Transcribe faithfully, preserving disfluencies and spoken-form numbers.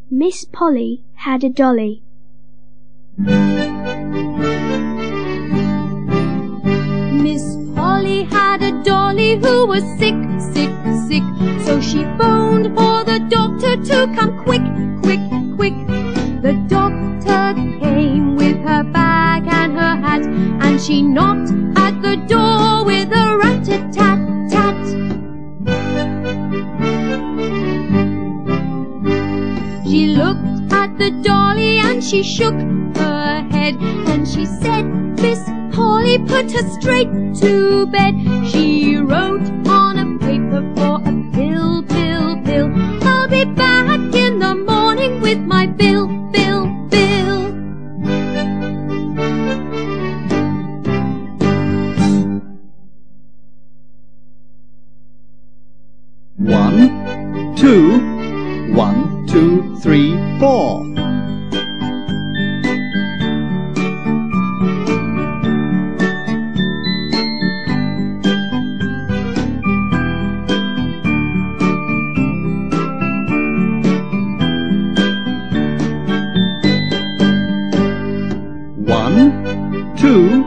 Miss Polly had a dolly. Miss Polly had a dolly who was sick, sick, sick. So she phoned for the doctor to come quick, quick, quick. The doctor came with her bag and her hat, and she knocked at the door with a rat-a-tat-tat. She looked at the dolly and she shook her head, and she said, Miss Polly, put her straight to bed. She wrote on a paper for a pill, pill, pill. I'll be back in the morning with my bill, bill, bill. One, two, one, two, three, four. One, two,